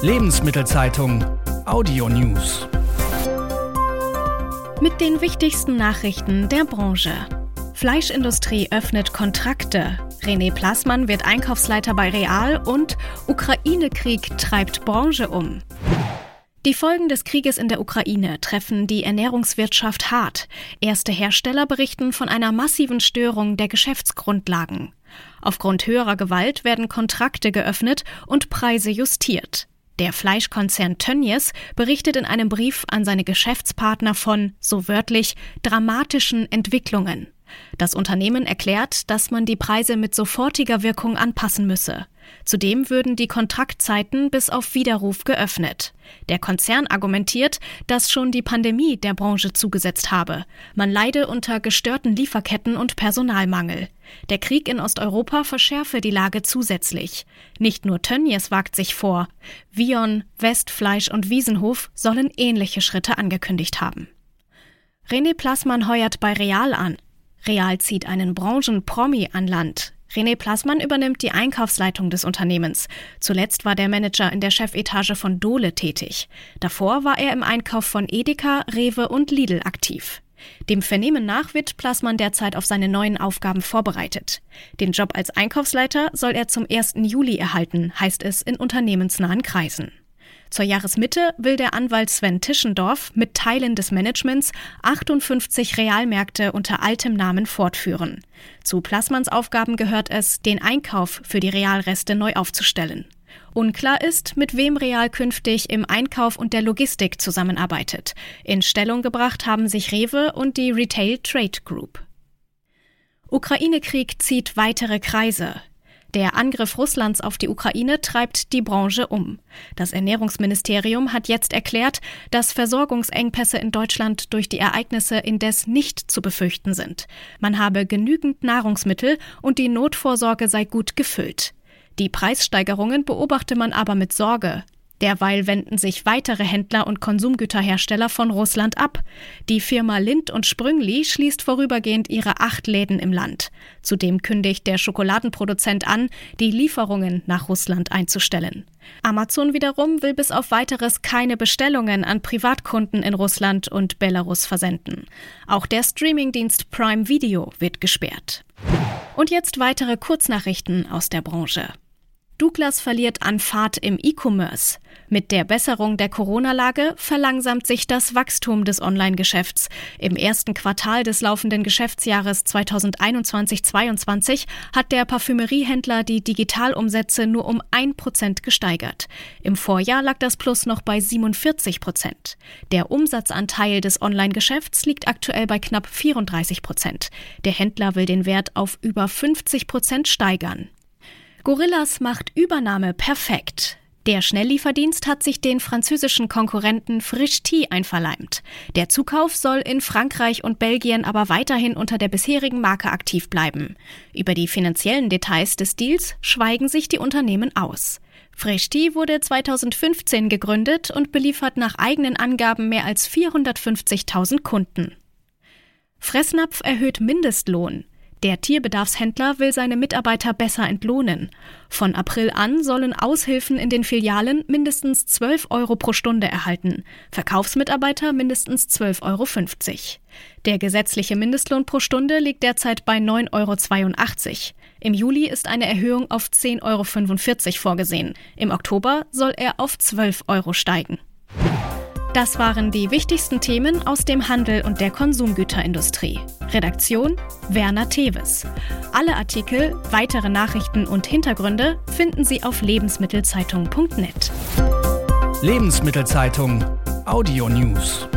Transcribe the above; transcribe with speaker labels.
Speaker 1: Lebensmittelzeitung Audio News.
Speaker 2: Mit den wichtigsten Nachrichten der Branche. Fleischindustrie öffnet Kontrakte. René Plassmann wird Einkaufsleiter bei Real und Ukraine-Krieg treibt Branche um. Die Folgen des Krieges in der Ukraine treffen die Ernährungswirtschaft hart. Erste Hersteller berichten von einer massiven Störung der Geschäftsgrundlagen. Aufgrund höherer Gewalt werden Kontrakte geöffnet und Preise justiert. Der Fleischkonzern Tönnies berichtet in einem Brief an seine Geschäftspartner von, so wörtlich, dramatischen Entwicklungen. Das Unternehmen erklärt, dass man die Preise mit sofortiger Wirkung anpassen müsse. Zudem würden die Kontraktzeiten bis auf Widerruf geöffnet. Der Konzern argumentiert, dass schon die Pandemie der Branche zugesetzt habe. Man leide unter gestörten Lieferketten und Personalmangel. Der Krieg in Osteuropa verschärfe die Lage zusätzlich. Nicht nur Tönnies wagt sich vor. Vion, Westfleisch und Wiesenhof sollen ähnliche Schritte angekündigt haben. René Plassmann heuert bei Real an. Real zieht einen Branchenpromi an Land. René Plassmann übernimmt die Einkaufsleitung des Unternehmens. Zuletzt war der Manager in der Chefetage von Dole tätig. Davor war er im Einkauf von Edeka, Rewe und Lidl aktiv. Dem Vernehmen nach wird Plassmann derzeit auf seine neuen Aufgaben vorbereitet. Den Job als Einkaufsleiter soll er zum 1. Juli erhalten, heißt es in unternehmensnahen Kreisen. Zur Jahresmitte will der Anwalt Sven Tischendorf mit Teilen des Managements 58 Realmärkte unter altem Namen fortführen. Zu Plassmanns Aufgaben gehört es, den Einkauf für die Realreste neu aufzustellen. Unklar ist, mit wem Real künftig im Einkauf und der Logistik zusammenarbeitet. In Stellung gebracht haben sich Rewe und die Retail Trade Group. Ukraine-Krieg zieht weitere Kreise. Der Angriff Russlands auf die Ukraine treibt die Branche um. Das Ernährungsministerium hat jetzt erklärt, dass Versorgungsengpässe in Deutschland durch die Ereignisse indes nicht zu befürchten sind. Man habe genügend Nahrungsmittel und die Notvorsorge sei gut gefüllt. Die Preissteigerungen beobachte man aber mit Sorge. Derweil wenden sich weitere Händler und Konsumgüterhersteller von Russland ab. Die Firma Lindt & Sprüngli schließt vorübergehend ihre 8 Läden im Land. Zudem kündigt der Schokoladenproduzent an, die Lieferungen nach Russland einzustellen. Amazon wiederum will bis auf Weiteres keine Bestellungen an Privatkunden in Russland und Belarus versenden. Auch der Streamingdienst Prime Video wird gesperrt. Und jetzt weitere Kurznachrichten aus der Branche. Douglas verliert an Fahrt im E-Commerce. Mit der Besserung der Corona-Lage verlangsamt sich das Wachstum des Online-Geschäfts. Im ersten Quartal des laufenden Geschäftsjahres 2021/22 hat der Parfümeriehändler die Digitalumsätze nur um 1% gesteigert. Im Vorjahr lag das Plus noch bei 47%. Der Umsatzanteil des Online-Geschäfts liegt aktuell bei knapp 34%. Der Händler will den Wert auf über 50% steigern. Gorillas macht Übernahme perfekt. Der Schnelllieferdienst hat sich den französischen Konkurrenten Frischti einverleibt. Der Zukauf soll in Frankreich und Belgien aber weiterhin unter der bisherigen Marke aktiv bleiben. Über die finanziellen Details des Deals schweigen sich die Unternehmen aus. Frischti wurde 2015 gegründet und beliefert nach eigenen Angaben mehr als 450.000 Kunden. Fressnapf erhöht Mindestlohn. Der Tierbedarfshändler will seine Mitarbeiter besser entlohnen. Von April an sollen Aushilfen in den Filialen mindestens 12 € pro Stunde erhalten, Verkaufsmitarbeiter mindestens 12,50 €. Der gesetzliche Mindestlohn pro Stunde liegt derzeit bei 9,82 €. Im Juli ist eine Erhöhung auf 10,45 € vorgesehen. Im Oktober soll er auf 12 € steigen. Das waren die wichtigsten Themen aus dem Handel und der Konsumgüterindustrie. Redaktion Werner Teves. Alle Artikel, weitere Nachrichten und Hintergründe finden Sie auf lebensmittelzeitung.net.
Speaker 1: Lebensmittelzeitung Audio News.